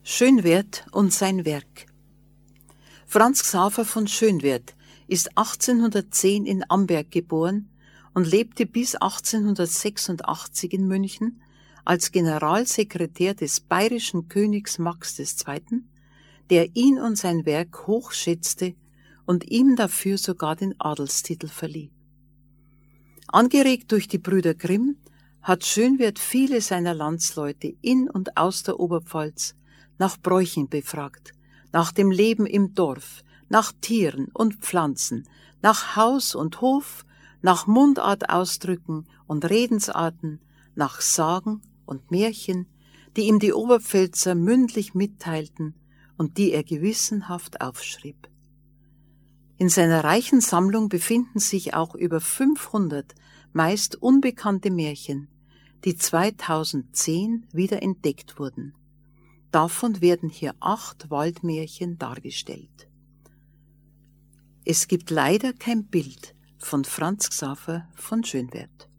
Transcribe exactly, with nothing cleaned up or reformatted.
Schönwerth und sein Werk. Franz Xaver von Schönwerth ist achtzehnhundertzehn in Amberg geboren und lebte bis achtzehnhundertsechsundachtzig in München als Generalsekretär des bayerischen Königs Max der Zweite., der ihn und sein Werk hoch schätzte und ihm dafür sogar den Adelstitel verlieh. Angeregt durch die Brüder Grimm hat Schönwerth viele seiner Landsleute in und aus der Oberpfalz nach Bräuchen befragt, nach dem Leben im Dorf, nach Tieren und Pflanzen, nach Haus und Hof, nach Mundartausdrücken und Redensarten, nach Sagen und Märchen, die ihm die Oberpfälzer mündlich mitteilten und die er gewissenhaft aufschrieb. In seiner reichen Sammlung befinden sich auch über fünfhundert meist unbekannte Märchen, die zweitausendzehn wieder entdeckt wurden. Davon werden hier acht Waldmärchen dargestellt. Es gibt leider kein Bild von Franz Xaver von Schönwerth.